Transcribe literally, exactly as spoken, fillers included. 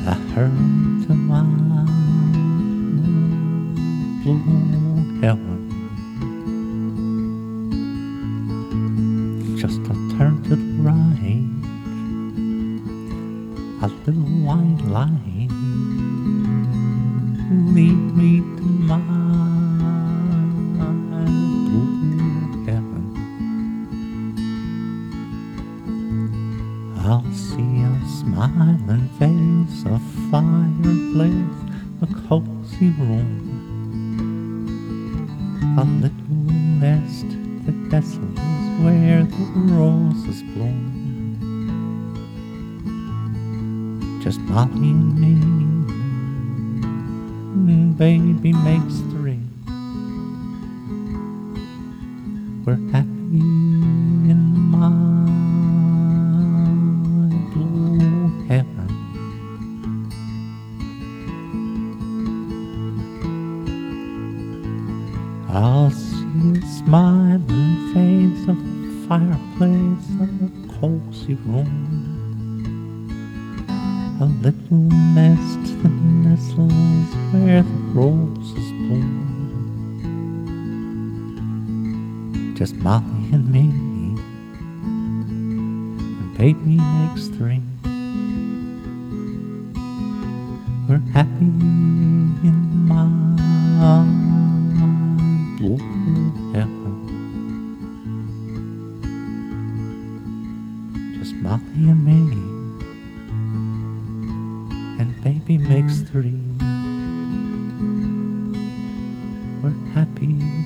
I hurry to my blue heaven, just a turn to the right, a little white light lead me to my blue heaven. I'll see a smiling face, a fireplace, a cozy room, a little nest that nestles where the roses bloom. Just Molly and me, and baby makes three. We're happy in my blue heaven. I'll see a smiling face, a fireplace, a cozy room, a little nest that nestles where the roses bloom. Just Molly and me, and baby makes three. We're happy in my blue heaven. Just Molly and me, and baby makes three. We're happy